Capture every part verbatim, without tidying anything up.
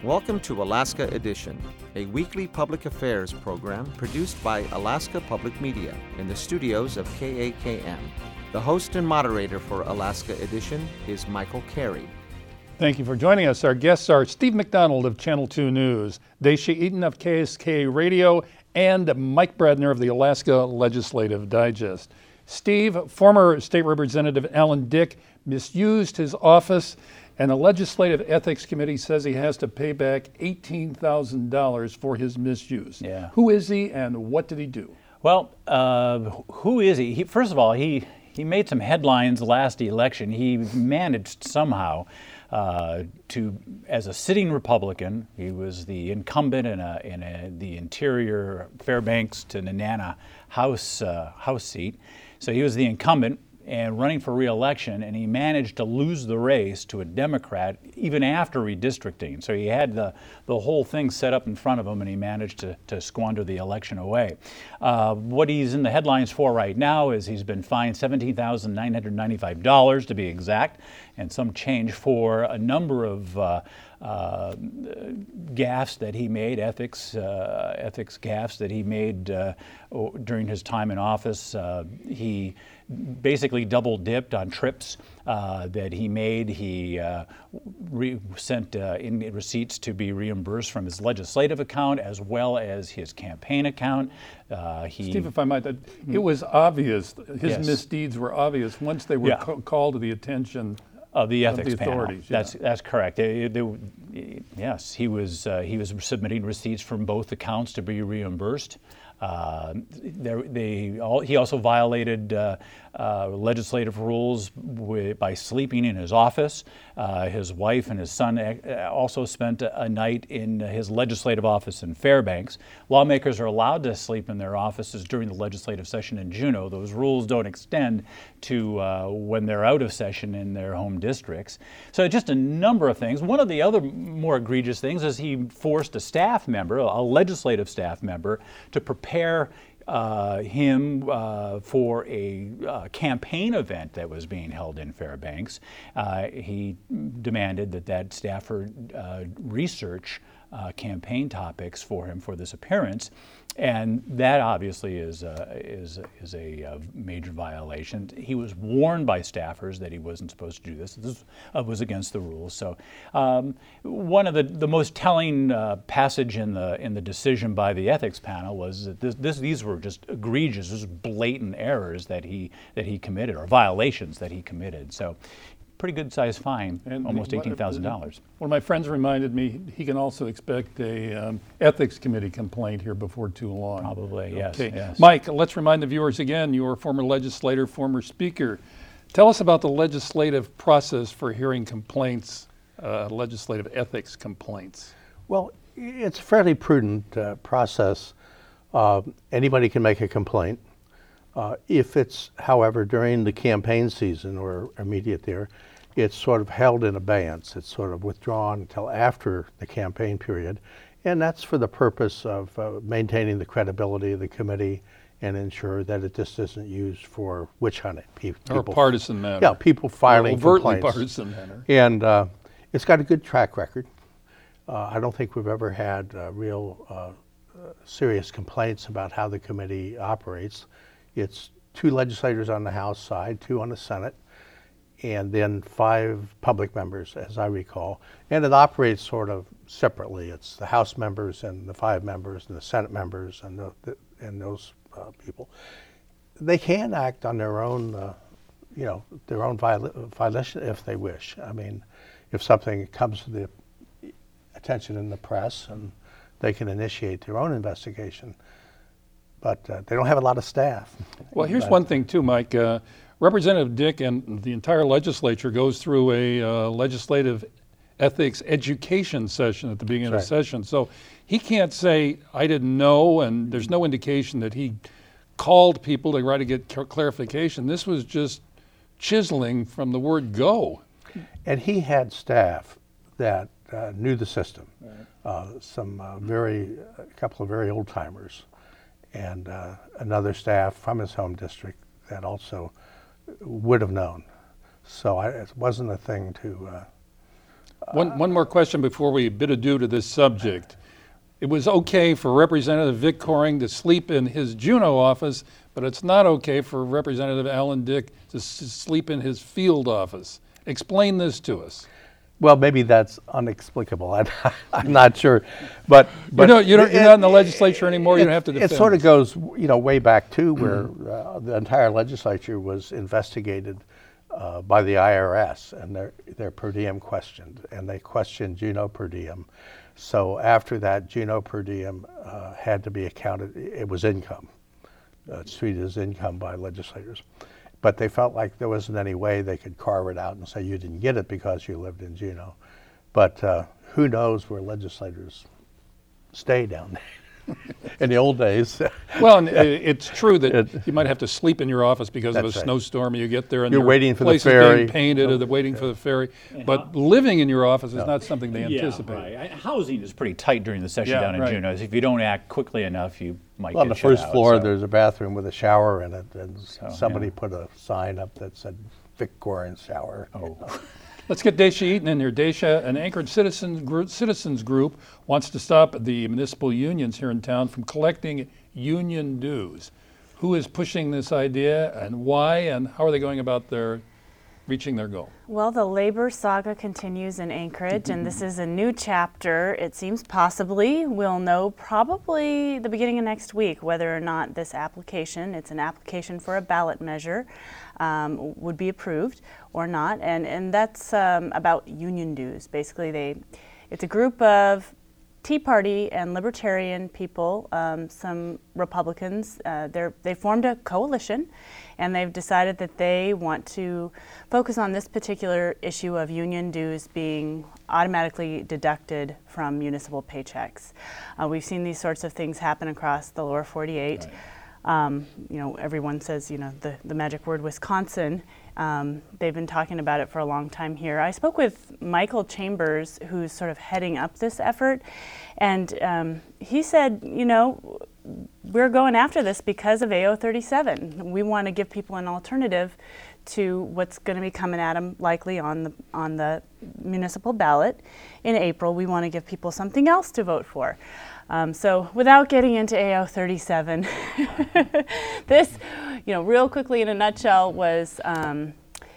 Welcome to Alaska Edition, a weekly public affairs program produced by Alaska Public Media in the studios of K A K M. The host and moderator for Alaska Edition is Michael Carey. Thank you for joining us. Our guests are Steve McDonald of Channel two News, Daisha Eaton of K S K A Radio, and Mike Bradner of the Alaska Legislative Digest. Steve, former State Representative Alan Dick misused his office, and the Legislative Ethics Committee says he has to pay back eighteen thousand dollars for his misuse. Yeah. Who is he and what did he do? Well, uh, who is he? he? First of all, he, he made some headlines last election. He managed somehow uh, to, as a sitting Republican, he was the incumbent in, a, in a, the interior Fairbanks to Nenana House, uh, House seat. So he was the incumbent and running for re-election, and he managed to lose the race to a Democrat even after redistricting. So he had the, the whole thing set up in front of him, and he managed to, to squander the election away. Uh, what he's in the headlines for right now is he's been fined seventeen thousand nine hundred ninety-five dollars to be exact, and some change for a number of uh, uh, gaffes that he made, ethics uh, ethics gaffes that he made uh, during his time in office. Uh, he basically double dipped on trips uh, that he made. He uh, re- sent uh, in receipts to be reimbursed from his legislative account as well as his campaign account. Uh, he, Steve, if I might, it was obvious, his Yes. misdeeds were obvious once they were Yeah. ca- called to the attention of the ethics of the authorities. panel. That's yeah. that's correct. They, they, yes, he was uh, he was submitting receipts from both accounts to be reimbursed. Uh, there, they all, he also violated uh, uh, legislative rules with, by sleeping in his office. Uh, his wife and his son also spent a, a night in his legislative office in Fairbanks. Lawmakers are allowed to sleep in their offices during the legislative session in Juneau. Those rules don't extend to uh, when they're out of session in their home districts. So just a number of things. One of the other more egregious things is he forced a staff member, a legislative staff member, to prepare uh, him uh, for a uh, campaign event that was being held in Fairbanks. Uh, he demanded that that staffer uh, research uh, campaign topics for him for this appearance. And that obviously is uh, is is a uh, major violation. He was warned by staffers that he wasn't supposed to do this. This uh, was against the rules. So, um, one of the, the most telling uh, passage in the in the decision by the ethics panel was that this, this these were just egregious, just blatant errors that he that he committed, or violations that he committed. So, pretty good sized fine, And almost eighteen thousand dollars. One of my friends reminded me he can also expect a um, ethics committee complaint here before too long. Probably, yes, Okay. yes. Mike, let's remind the viewers again, you are a former legislator, former speaker. Tell us about the legislative process for hearing complaints, uh, legislative ethics complaints. Well, it's a fairly prudent uh, process. Uh, anybody can make a complaint. Uh, if it's, however, during the campaign season or immediate there, it's sort of held in abeyance. It's sort of withdrawn until after the campaign period. And that's for the purpose of uh, maintaining the credibility of the committee and ensure that it just isn't used for witch hunting. Pe- Or a people, partisan matter. Yeah, people filing Or overtly complaints. partisan matter. And uh, it's got a good track record. Uh, I don't think we've ever had uh, real uh, uh, serious complaints about how the committee operates. It's two legislators on the House side, two on the Senate, and then five public members, as I recall. And it operates sort of separately. It's the House members and the five members and the Senate members and the, the, and those uh, people. They can act on their own, uh, you know, their own viola- violation if they wish. I mean, if something comes to the attention in the press, and they can initiate their own investigation. But uh, they don't have a lot of staff. Well, here's But- one thing too, Mike. Uh, Representative Dick and the entire legislature goes through a uh, legislative ethics education session at the beginning That's of the right. session. So he can't say, I didn't know, and there's no indication that he called people to try to get clar- clarification. This was just chiseling from the word go. And he had staff that uh, knew the system. Right. Uh, some uh, very, a couple of very old timers, and uh, another staff from his home district that also would have known. So I, it wasn't a thing to uh, One, one more question before we bid adieu to this subject. It was okay for Representative Vic Coring to sleep in his Juneau office, but it's not okay for Representative Alan Dick to s- sleep in his field office. Explain this to us. Well, maybe that's unexplicable. I'm, I'm not sure, but but you know, you don't, it, you're not in the legislature anymore. You it, don't have to defend. It sort of this. goes, you know, way back too, where uh, the entire legislature was investigated uh, by the I R S and their their per diem questioned, and they questioned Juneau per diem. So after that, Juneau per diem uh, had to be accounted. It was income. Uh, it's treated as income by legislators. But they felt like there wasn't any way they could carve it out and say you didn't get it because you lived in Juneau. But uh, who knows where legislators stay down there. In the old days. Well, and it's true that It- you might have to sleep in your office because of a That's right. snowstorm. You get there and You're your waiting for the place is ferry. being painted, or they're waiting for the ferry. But living in your office is not something they anticipate. Yeah, right. I- Housing is pretty tight during the session Yeah, down in right. Juneau. If you don't act quickly enough, you might On get the shut first out, floor, so- there's a bathroom with a shower in it, and somebody yeah. put a sign up that said Vic Coring's shower. Oh. Let's get Dacia Eaton in here. Dacia, an Anchorage citizens group, citizens group wants to stop the municipal unions here in town from collecting union dues. Who is pushing this idea and why, and how are they going about their reaching their goal? Well, the labor saga continues in Anchorage, and this is a new chapter. It seems possibly we'll know probably the beginning of next week whether or not this application, it's an application for a ballot measure, um, would be approved or not. And and that's um, about union dues. Basically, they, it's a group of Tea Party and Libertarian people, um, some Republicans. Uh, they're they formed a coalition, and they've decided that they want to focus on this particular issue of union dues being automatically deducted from municipal paychecks. Uh, we've seen these sorts of things happen across the lower forty-eight. Right. Um, you know, everyone says, you know, the, the magic word Wisconsin. Um, they've been talking about it for a long time here. I spoke with Michael Chambers, who's sort of heading up this effort, and um, he said, you know, we're going after this because of A O thirty-seven. We want to give people an alternative to what's going to be coming at them likely on the on the municipal ballot in April. We want to give people something else to vote for. Um, so without getting into A O thirty-seven, this, you know, real quickly in a nutshell was um,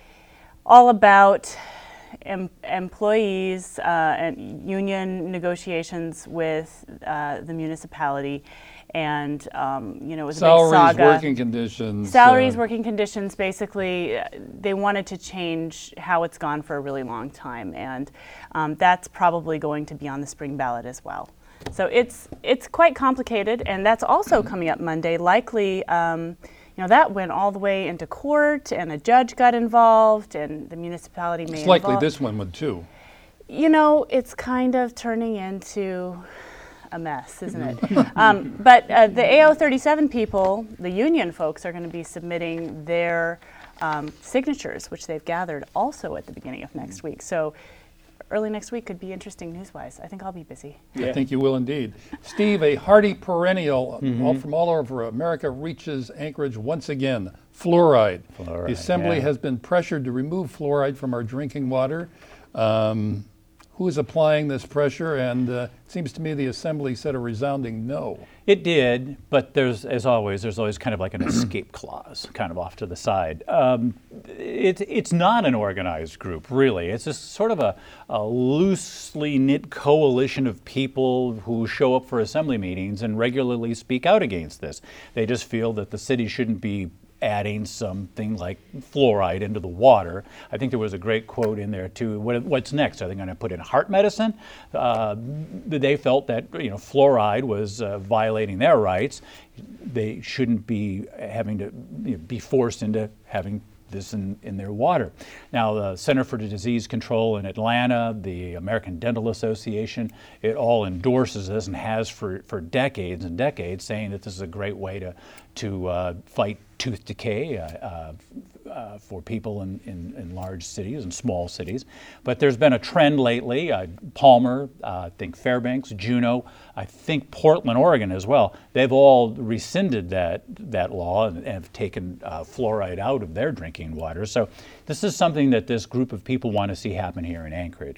all about em- employees uh, and union negotiations with uh, the municipality. And, um, you know, it was Salaries, a big saga. working conditions. Salaries, uh, working conditions, basically, uh, they wanted to change how it's gone for a really long time. And um, that's probably going to be on the spring ballot as well. So it's it's quite complicated, and that's also coming up Monday. Likely, um, you know, that went all the way into court, and a judge got involved, and the municipality may It's likely involve- this one would too. You know, it's kind of turning into a mess, isn't it? um, but uh, the A O thirty-seven people, the union folks, are going to be submitting their um, signatures, which they've gathered also at the beginning of next week. So early next week could be interesting news-wise. I think I'll be busy. I think you will indeed. Steve, a hardy perennial all from all over America reaches Anchorage once again. Fluoride. Fluoride, The Assembly yeah. has been pressured to remove fluoride from our drinking water. Um, who is applying this pressure? And uh, it seems to me the Assembly said a resounding no. It did, but there's, as always, there's always kind of like an escape clause, kind of off to the side. Um, it, it's not an organized group, really. It's just sort of a, a loosely knit coalition of people who show up for assembly meetings and regularly speak out against this. They just feel that the city shouldn't be adding something like fluoride into the water. I think there was a great quote in there too. What, what's next? Are they going to put in heart medicine? Uh, they felt that, you know, fluoride was uh, violating their rights. They shouldn't be having to, you know, be forced into having this in, in their water. Now, the Center for Disease Control in Atlanta, the American Dental Association, it all endorses this and has for, for decades and decades, saying that this is a great way to, to uh, fight tooth decay uh, uh, uh, for people in, in, in large cities and small cities. But there's been a trend lately, uh, Palmer, uh, I think Fairbanks, Juneau, I think Portland, Oregon as well. They've all rescinded that, that law and have taken uh, fluoride out of their drinking water. So this is something that this group of people want to see happen here in Anchorage.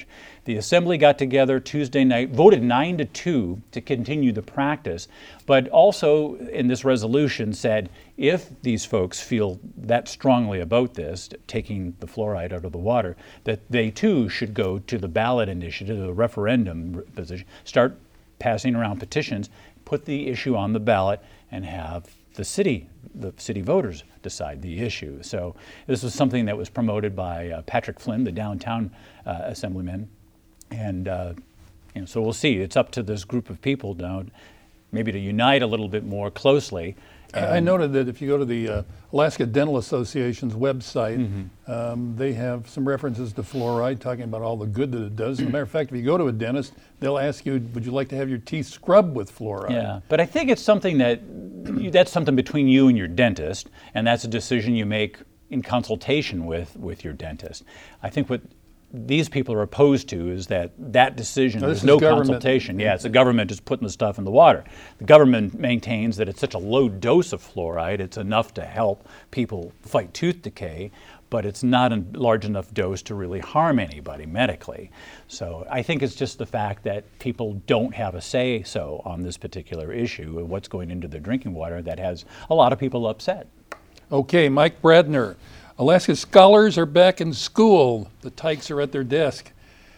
The Assembly got together Tuesday night, voted nine to two to continue the practice, but also in this resolution said if these folks feel that strongly about this, taking the fluoride out of the water, that they too should go to the ballot initiative, the referendum position, start passing around petitions, put the issue on the ballot, and have the city, the city voters decide the issue. So this was something that was promoted by uh, Patrick Flynn, the downtown uh, assemblyman, and uh, you know, so we'll see. It's up to this group of people now, maybe to unite a little bit more closely. I noted that if you go to the uh, Alaska Dental Association's website, mm-hmm. um, they have some references to fluoride, talking about all the good that it does. As a matter of fact, if you go to a dentist, they'll ask you, would you like to have your teeth scrubbed with fluoride? Yeah, but I think it's something that, that's something between you and your dentist, and that's a decision you make in consultation with, with your dentist. I think what these people are opposed to is that that decision, no, there's no consultation. Yeah, it's the government just putting the stuff in the water. The government maintains that it's such a low dose of fluoride, it's enough to help people fight tooth decay, but it's not a large enough dose to really harm anybody medically. So I think it's just the fact that people don't have a say-so on this particular issue of what's going into their drinking water that has a lot of people upset. Okay, Mike Bradner. Alaska scholars are back in school. The Tykes are at their desk.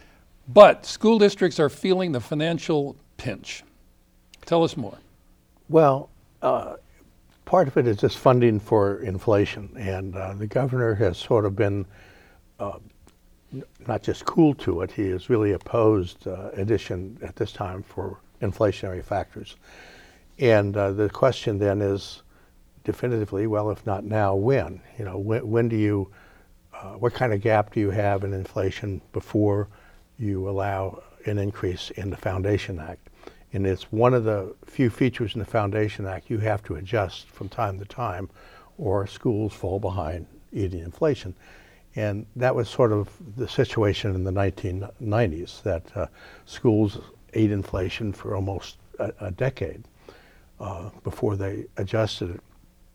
But school districts are feeling the financial pinch. Tell us more. Well, uh, part of it is just funding for inflation. And uh, the governor has sort of been uh, n- not just cool to it, he has really opposed uh, addition at this time for inflationary factors. And uh, the question then is, definitively, well, if not now, when? You know, when, when do you, uh, what kind of gap do you have in inflation before you allow an increase in the Foundation Act? And it's one of the few features in the Foundation Act you have to adjust from time to time, or schools fall behind eating inflation. And that was sort of the situation in the nineteen nineties, that uh, schools ate inflation for almost a, a decade uh, before they adjusted it.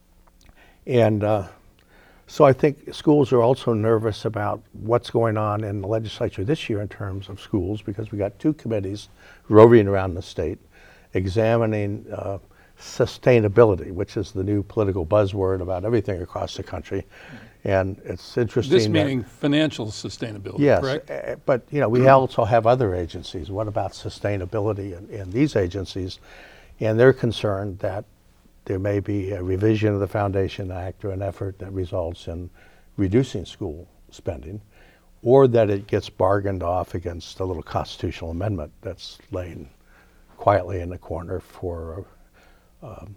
And uh, so I think schools are also nervous about what's going on in the legislature this year in terms of schools, because we got two committees roving around the state examining uh, sustainability, which is the new political buzzword about everything across the country. And it's interesting. This meaning that, financial sustainability, yes, correct? Uh, but you know, we also have other agencies. What about sustainability in, in these agencies? And they're concerned that there may be a revision of the Foundation Act or an effort that results in reducing school spending, or that it gets bargained off against a little constitutional amendment that's laying quietly in the corner for um,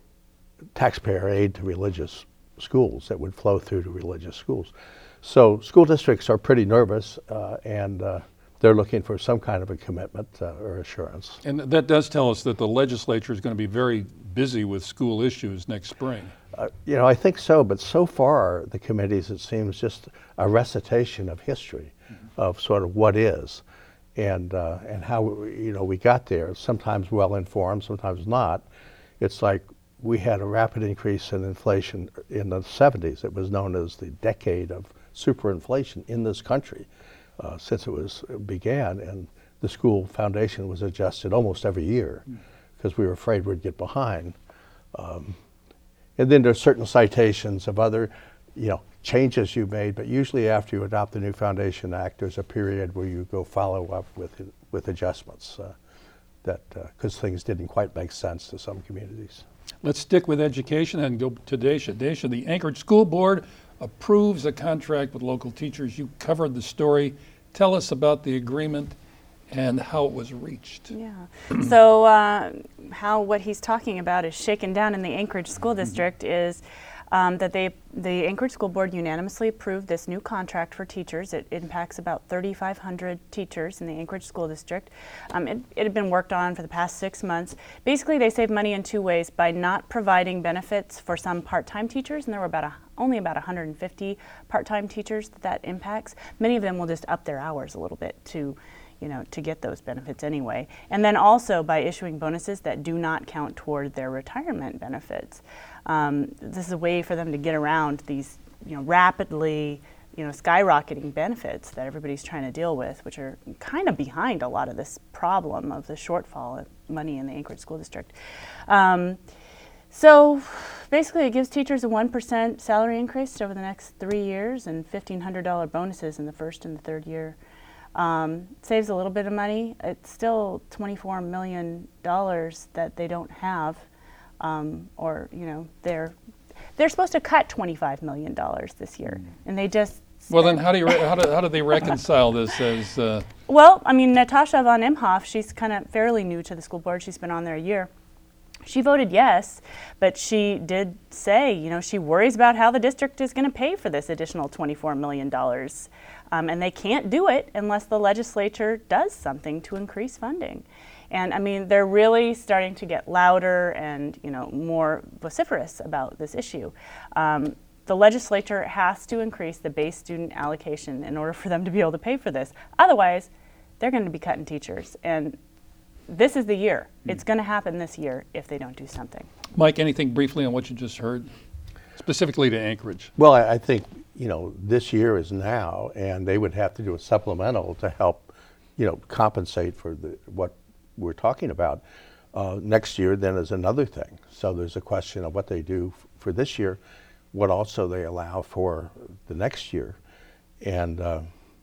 taxpayer aid to religious schools that would flow through to religious schools. So school districts are pretty nervous, uh, and uh, they're looking for some kind of a commitment uh, or assurance. And that does tell us that the legislature is going to be very busy with school issues next spring. Uh, you know, I think so, but so far the committees, it seems, just a recitation of history, mm-hmm. of sort of what is, and uh, and how we, you know, we got there. Sometimes well informed, sometimes not. It's like we had a rapid increase in inflation in the seventies. It was known as the decade of superinflation in this country. Uh, since it was it began, and the school foundation was adjusted almost every year because mm. we were afraid we'd get behind. Um, and then there's certain citations of other, you know, changes you made, but usually after you adopt the new Foundation Act, there's a period where you go follow up with with adjustments uh, that because uh, things didn't quite make sense to some communities. Let's stick with education and go to Dacia. Dacia, the Anchorage School Board approves a contract with local teachers. You covered the story. Tell us about the agreement and how it was reached. Yeah. So uh, how what he's talking about is shaken down in the Anchorage School District is um, that they, the Anchorage School Board unanimously approved this new contract for teachers. It impacts about thirty-five hundred teachers in the Anchorage School District. Um, it, it had been worked on for the past six months. Basically, they save money in two ways: by not providing benefits for some part-time teachers, and there were about a, only about one hundred fifty part-time teachers that that impacts. Many of them will just up their hours a little bit to you know, to get those benefits anyway. And then also by issuing bonuses that do not count toward their retirement benefits. Um, this is a way for them to get around these, you know, rapidly you know, skyrocketing benefits that everybody's trying to deal with, which are kind of behind a lot of this problem of the shortfall of money in the Anchorage School District. Um, so basically it gives teachers a one percent salary increase over the next three years and fifteen hundred dollars bonuses in the first and the third year. Um, saves a little bit of money. It's still twenty-four million dollars that they don't have, um, or, you know, they're they're supposed to cut twenty-five million dollars this year, and they just Well, then how do you re- how do how do they reconcile this as? Uh, Well, I mean, Natasha von Imhoff, she's kind of fairly new to the school board. She's been on there a year. She voted yes, but she did say, you know, she worries about how the district is going to pay for this additional twenty-four million dollars. Um, and they can't do it unless the legislature does something to increase funding. And I mean, they're really starting to get louder and, you know, more vociferous about this issue. Um, the legislature has to increase the base student allocation in order for them to be able to pay for this. Otherwise, they're going to be cutting teachers. And this is the year. Mm. It's going to happen this year if they don't do something. Mike, anything briefly on what you just heard, specifically to Anchorage? Well, I, I think, you know, this year is now, and they would have to do a supplemental to help, you know, compensate for the what we're talking about. Uh, next year, then, is another thing. So there's a question of what they do f- for this year, what also they allow for the next year. And, uh,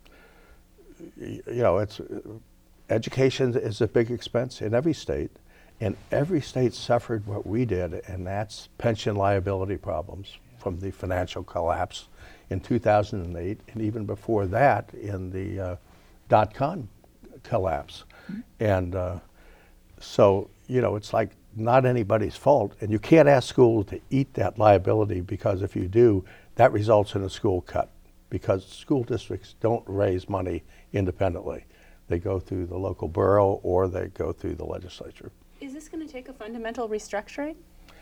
y- you know, it's uh, education is a big expense in every state, and every state suffered what we did, and that's pension liability problems from the financial collapse in two thousand eight, and even before that in the uh, dot-com collapse. Mm-hmm. And uh, so, you know, it's like not anybody's fault, and you can't ask schools to eat that liability, because if you do, that results in a school cut, because school districts don't raise money independently. They go through the local borough or they go through the legislature. Is this going to take a fundamental restructuring?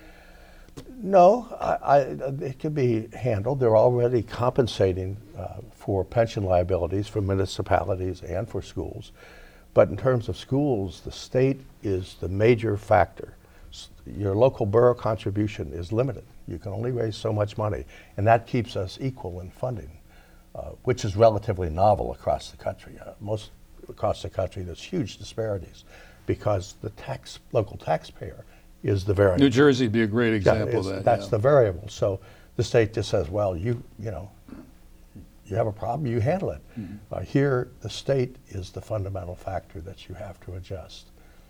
No, I, I, it can be handled. They're already compensating uh, for pension liabilities for municipalities and for schools. But in terms of schools, the state is the major factor. S- Your local borough contribution is limited. You can only raise so much money, and that keeps us equal in funding, uh, which is relatively novel across the country. Uh, most across the country, there's huge disparities because the tax local taxpayer is the variable. New Jersey would be a great example Yeah, of that. that's yeah. the variable. So the state just says, well, you you know, you have a problem, you handle it. Mm-hmm. Uh, here, the state is the fundamental factor that you have to adjust.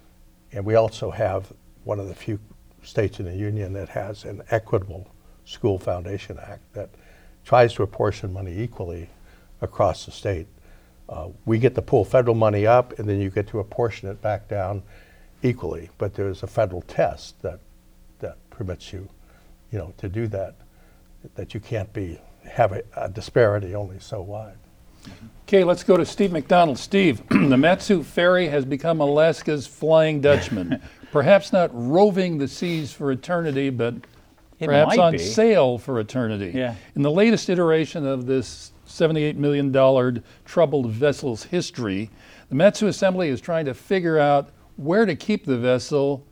And we also have one of the few states in the union that has an equitable school foundation act that tries to apportion money equally across the state. Uh, we get to pull federal money up, and then you get to apportion it back down equally. But there's a federal test that that permits you, you know, to do that. That you can't be have a, a disparity only so wide. Okay, let's go to Steve McDonald. Steve, the Mat-Su Ferry has become Alaska's Flying Dutchman. Perhaps not roving the seas for eternity, but It perhaps might on be. sail for eternity. Yeah. In the latest iteration of this seventy-eight million dollars troubled vessel's history, the Mat-Su Assembly is trying to figure out where to keep the vessel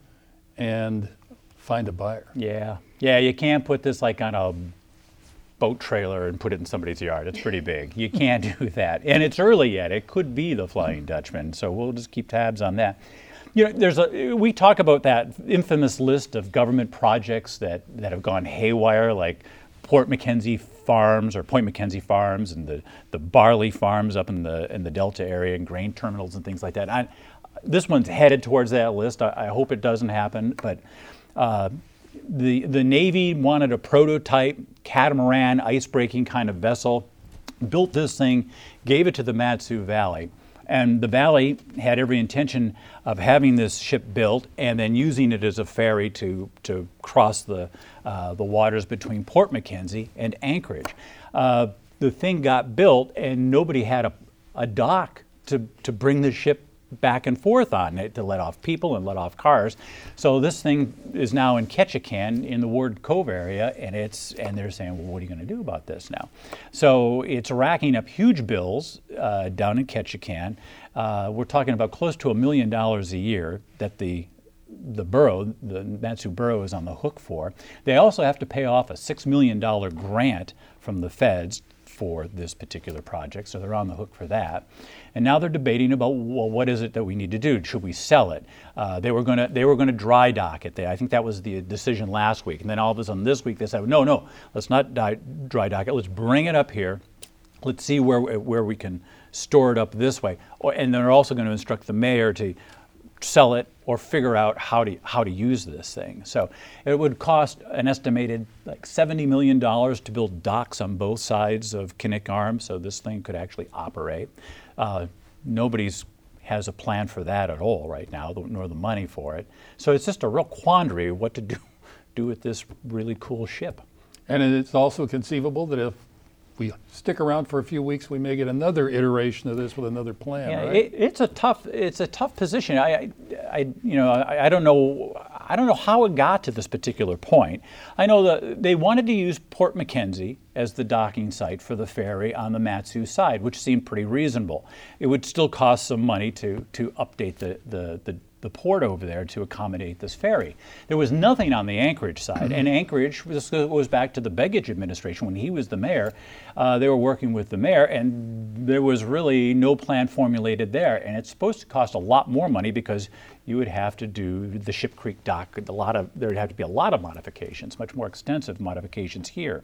and find a buyer. Yeah, yeah, you can't put this like on a boat trailer and put it in somebody's yard. It's pretty big. You can't do that. And it's early yet. It could be the Flying Dutchman, so we'll just keep tabs on that. You know, there's a, we talk about that infamous list of government projects that, that have gone haywire, like Port Mackenzie Farms or Point Mackenzie Farms and the, the barley farms up in the in the Delta area and grain terminals and things like that. I, this one's headed towards that list. I, I hope it doesn't happen, but uh, the the Navy wanted a prototype catamaran ice-breaking kind of vessel, built this thing, gave it to the Mat-Su Valley. And the Valley had every intention of having this ship built and then using it as a ferry to, to cross the, uh, the waters between Port Mackenzie and Anchorage. Uh, the thing got built and nobody had a, a dock to, to bring the ship back and forth on it to let off people and let off cars. So this thing is now in Ketchikan in the Ward Cove area, and it's and they're saying, well, what are you going to do about this now? So it's racking up huge bills uh, down in Ketchikan. Uh, we're talking about close to a million dollars a year that the the borough, the Mat-Su borough, is on the hook for. They also have to pay off a six million dollars grant from the feds for this particular project, so they're on the hook for that. And now they're debating about, well, what is it that we need to do? Should we sell it? Uh, they were going to they were going to dry dock it. They, I think that was the decision last week. And then all of a sudden this week they said, no, no, let's not die, dry dock it. Let's bring it up here. Let's see where where we can store it up this way. Or, and they're also going to instruct the mayor to sell it or figure out how to how to use this thing. So it would cost an estimated like seventy million dollars to build docks on both sides of Knik Arm, so this thing could actually operate. Uh, nobody's has a plan for that at all right now, nor the money for it. So it's just a real quandary of what to do do with this really cool ship. And it's also conceivable that if we stick around for a few weeks, we may get another iteration of this with another plan. Yeah, right? it, it's a tough it's a tough position. I, I, I you know I, I don't know I don't know how it got to this particular point. I know that they wanted to use Port Mackenzie as the docking site for the ferry on the Matsu side, which seemed pretty reasonable. It would still cost some money to to update the the, the the port over there to accommodate this ferry. There was nothing on the Anchorage side, and Anchorage, this goes back to the Begich administration when he was the mayor. Uh, they were working with the mayor, and there was really no plan formulated there, and it's supposed to cost a lot more money because you would have to do the Ship Creek dock, a lot of, there'd have to be a lot of modifications, much more extensive modifications here.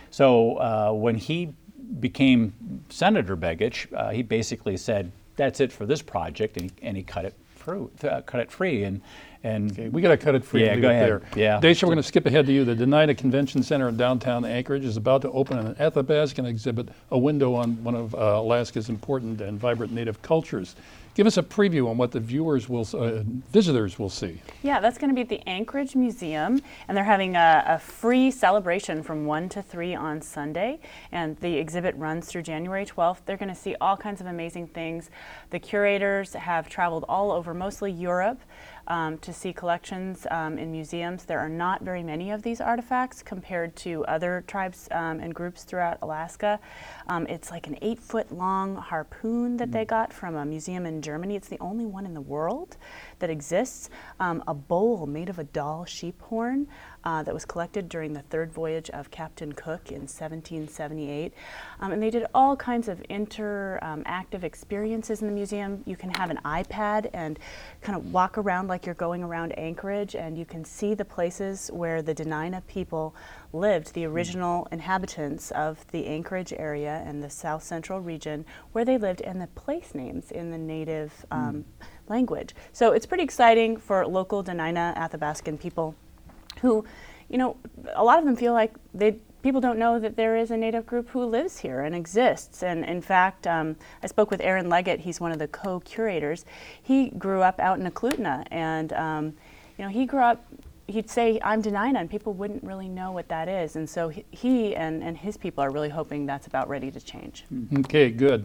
So uh, when he became Senator Begich, uh, he basically said, that's it for this project, and he, and he cut it Through, uh, cut it free, and and okay, we got to cut it free. Yeah, and go leave it ahead. There. Yeah, Daisha, we're going to skip ahead to you. The Dena'ina Convention Center in downtown Anchorage is about to open an Athabascan exhibit, a window on one of uh, Alaska's important and vibrant native cultures. Give us a preview on what the viewers will, uh, visitors will see. Yeah, that's going to be at the Anchorage Museum, and they're having a, a free celebration from one to three on Sunday, and the exhibit runs through January twelfth. They're going to see all kinds of amazing things. The curators have traveled all over, mostly Europe, um, to see collections um, in museums. There are not very many of these artifacts compared to other tribes um, and groups throughout Alaska. Um, it's like an eight-foot long harpoon that they got from a museum in Germany. It's the only one in the world that exists. Um, a bowl made of a Dall sheep horn uh, that was collected during the third voyage of Captain Cook in seventeen seventy-eight. Um, and they did all kinds of interactive um, experiences in the museum. You can have an iPad and kind of walk around like you're going around Anchorage, and you can see the places where the Dena'ina people lived, the original inhabitants of the Anchorage area and the south central region where they lived, and the place names in the native um, mm. language. So it's pretty exciting for local Dena'ina Athabascan people who, you know, a lot of them feel like they people don't know that there is a native group who lives here and exists. And in fact, um, I spoke with Aaron Leggett. He's one of the co-curators. He grew up out in Eklutna, and um, you know, he grew up, he'd say, I'm Dena'ina, and people wouldn't really know what that is. And so he, he and, and his people are really hoping that's about ready to change. Okay, good.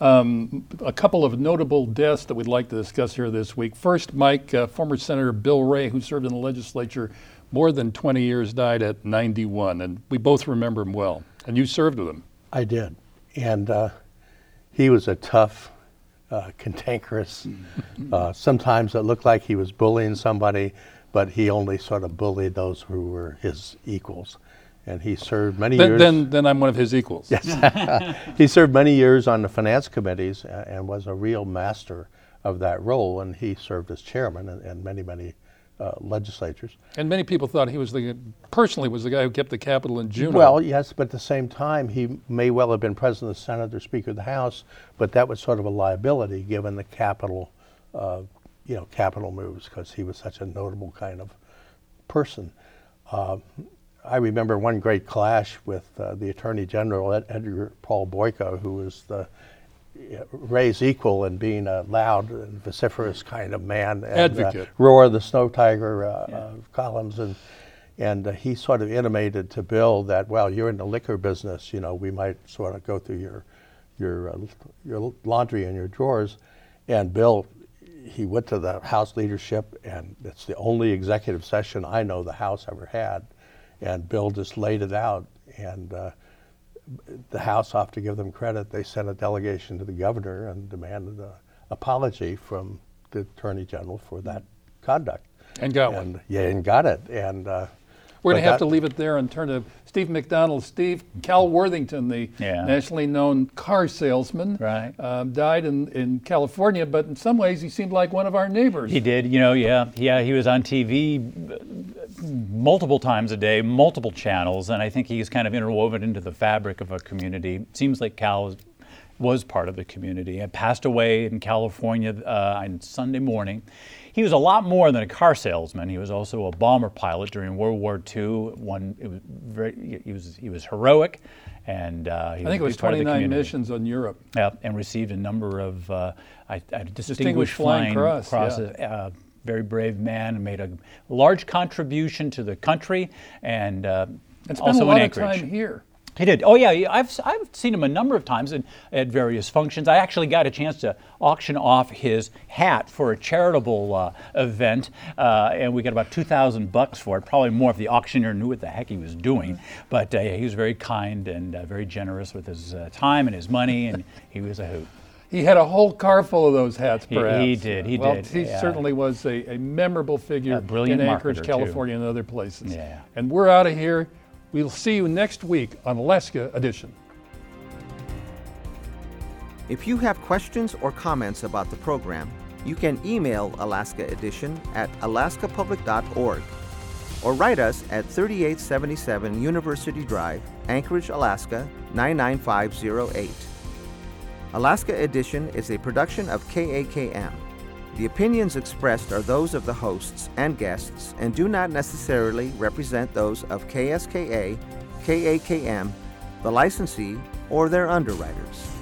Um, a couple of notable deaths that we'd like to discuss here this week. First, Mike, uh, former Senator Bill Ray, who served in the legislature more than twenty years, died at ninety-one, and we both remember him well. And you served with him. I did. And uh, he was a tough, uh, cantankerous, uh, sometimes it looked like he was bullying somebody, but he only sort of bullied those who were his equals. And he served many then, years. Then, then I'm one of his equals. Yes. He served many years on the finance committees and, and was a real master of that role. And he served as chairman in, in many, many uh, legislatures. And many people thought he was the, personally was the guy who kept the Capitol in Juneau. Well, yes, but at the same time, he may well have been president of the Senate or Speaker of the House, but that was sort of a liability given the Capitol, uh, you know, Capitol moves, because he was such a notable kind of person. Uh, I remember one great clash with uh, the Attorney General, Ed- Edgar Paul Boyko, who was the uh, Ray's equal in being a loud and vociferous kind of man. And, Advocate. Uh, Roar the Snow Tiger uh, Yeah. uh, columns. And and uh, he sort of intimated to Bill that, well, you're in the liquor business, you know, we might sort of go through your, your, uh, your laundry and your drawers. And Bill, he went to the House leadership, and it's the only executive session I know the House ever had. And Bill just laid it out, and uh, the House, I have to give them credit, they sent a delegation to the governor and demanded an apology from the Attorney General for that conduct. And got and, one. Yeah, and got it. And uh, We're going But to have that- to leave it there and turn to Steve McDonald. Steve, Cal Worthington, the Yeah. nationally known car salesman, Right. um, died in, in California, but in some ways he seemed like one of our neighbors. He did, you know, yeah, yeah. He was on T V multiple times a day, multiple channels, and I think he's kind of interwoven into the fabric of a community. Seems like Cal was, was part of the community. He passed away in California uh, on Sunday morning. He was a lot more than a car salesman. He was also a bomber pilot during World War Two. One, it was very, he was he was heroic, and uh, he I think it a was big part of the twenty-nine community. missions on Europe. Yeah, and received a number of uh, I, I distinguished, Distinguished Flying Cross, crosses. Uh, very brave man, and made a large contribution to the country, and uh, And spent also a lot in of Anchorage. time here. He did. Oh yeah, yeah, I've I've seen him a number of times in, at various functions. I actually got a chance to auction off his hat for a charitable uh, event, uh, and we got about two thousand bucks for it. Probably more if the auctioneer knew what the heck he was doing. But uh, yeah, he was very kind and uh, very generous with his uh, time and his money, and he was a hoot. He had a whole car full of those hats, He- perhaps. he did, he well, did, he yeah. certainly was a, a memorable figure A brilliant in Anchorage, marketer, too. California, and other places. Yeah. And we're out of here. We'll see you next week on Alaska Edition. If you have questions or comments about the program, you can email Alaska Edition at alaska public dot org or write us at thirty-eight seventy-seven University Drive, Anchorage, Alaska nine nine five zero eight. Alaska Edition is a production of K A K M. The opinions expressed are those of the hosts and guests and do not necessarily represent those of K S K A, K A K M, the licensee, or their underwriters.